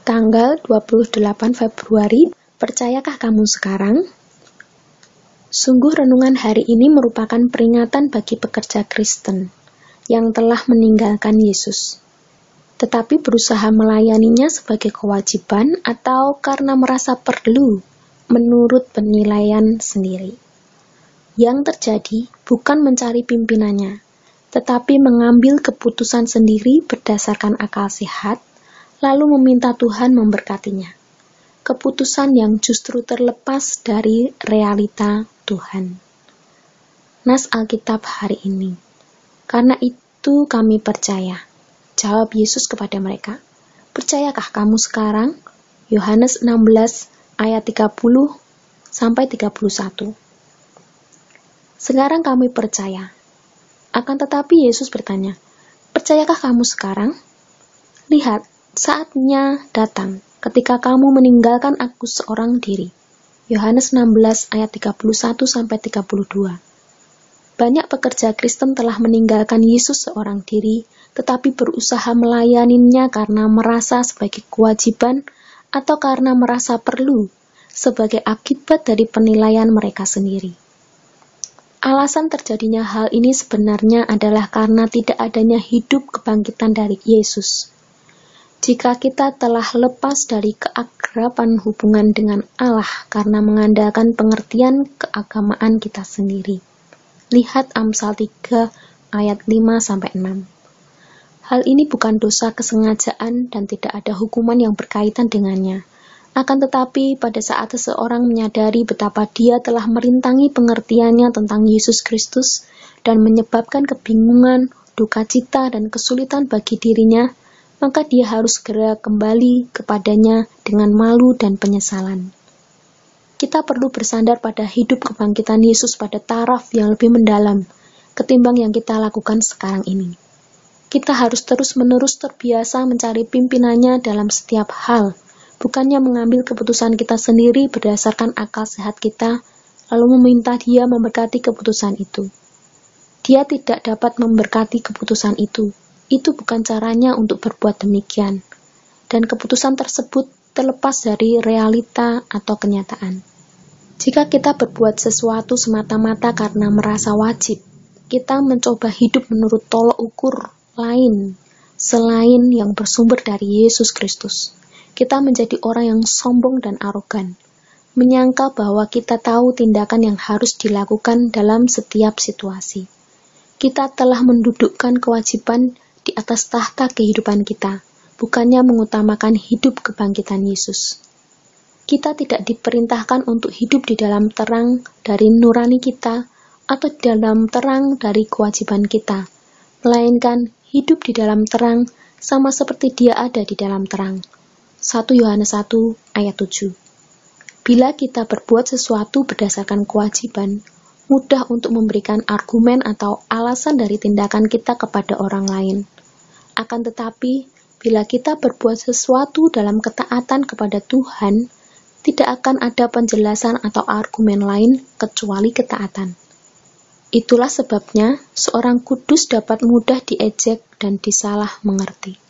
Tanggal 28 Februari, percayakah kamu sekarang? Sungguh renungan hari ini merupakan peringatan bagi pekerja Kristen yang telah meninggalkan Yesus, tetapi berusaha melayaninya sebagai kewajiban atau karena merasa perlu menurut penilaian sendiri. Yang terjadi bukan mencari pimpinannya, tetapi mengambil keputusan sendiri berdasarkan akal sehat, lalu meminta Tuhan memberkatinya. Keputusan yang justru terlepas dari realita Tuhan. Nas Alkitab hari ini. Karena itu kami percaya. Jawab Yesus kepada mereka. Percayakah kamu sekarang? Yohanes 16 ayat 30 sampai 31. Sekarang kami percaya. Akan tetapi Yesus bertanya, percayakah kamu sekarang? Lihat, saatnya datang ketika kamu meninggalkan aku seorang diri. Yohanes 16 ayat 31 sampai 32. Banyak pekerja Kristen telah meninggalkan Yesus seorang diri, tetapi berusaha melayaninya karena merasa sebagai kewajiban atau karena merasa perlu sebagai akibat dari penilaian mereka sendiri. Alasan terjadinya hal ini sebenarnya adalah karena tidak adanya hidup kebangkitan dari Yesus. Jika kita telah lepas dari keakraban hubungan dengan Allah karena mengandalkan pengertian keagamaan kita sendiri. Lihat Amsal 3 ayat 5-6. Hal ini bukan dosa kesengajaan dan tidak ada hukuman yang berkaitan dengannya. Akan tetapi, pada saat seseorang menyadari betapa dia telah merintangi pengertiannya tentang Yesus Kristus dan menyebabkan kebingungan, duka cita, dan kesulitan bagi dirinya, maka dia harus segera kembali kepadanya dengan malu dan penyesalan. Kita perlu bersandar pada hidup kebangkitan Yesus pada taraf yang lebih mendalam ketimbang yang kita lakukan sekarang ini. Kita harus terus-menerus terbiasa mencari pimpinannya dalam setiap hal, bukannya mengambil keputusan kita sendiri berdasarkan akal sehat kita, lalu meminta Dia memberkati keputusan itu. Dia tidak dapat memberkati keputusan itu. Itu bukan caranya untuk berbuat demikian. Dan keputusan tersebut terlepas dari realita atau kenyataan. Jika kita berbuat sesuatu semata-mata karena merasa wajib, kita mencoba hidup menurut tolok ukur lain selain yang bersumber dari Yesus Kristus. Kita menjadi orang yang sombong dan arogan, menyangka bahwa kita tahu tindakan yang harus dilakukan dalam setiap situasi. Kita telah mendudukkan kewajiban di atas tahta kehidupan kita, bukannya mengutamakan hidup kebangkitan Yesus. Kita tidak diperintahkan untuk hidup di dalam terang dari nurani kita atau di dalam terang dari kewajiban kita, melainkan hidup di dalam terang sama seperti Dia ada di dalam terang. 1 Yohanes 1 ayat 7. Bila kita berbuat sesuatu berdasarkan kewajiban, mudah untuk memberikan argumen atau alasan dari tindakan kita kepada orang lain. Akan tetapi, bila kita berbuat sesuatu dalam ketaatan kepada Tuhan, tidak akan ada penjelasan atau argumen lain kecuali ketaatan. Itulah sebabnya seorang kudus dapat mudah diejek dan disalah mengerti.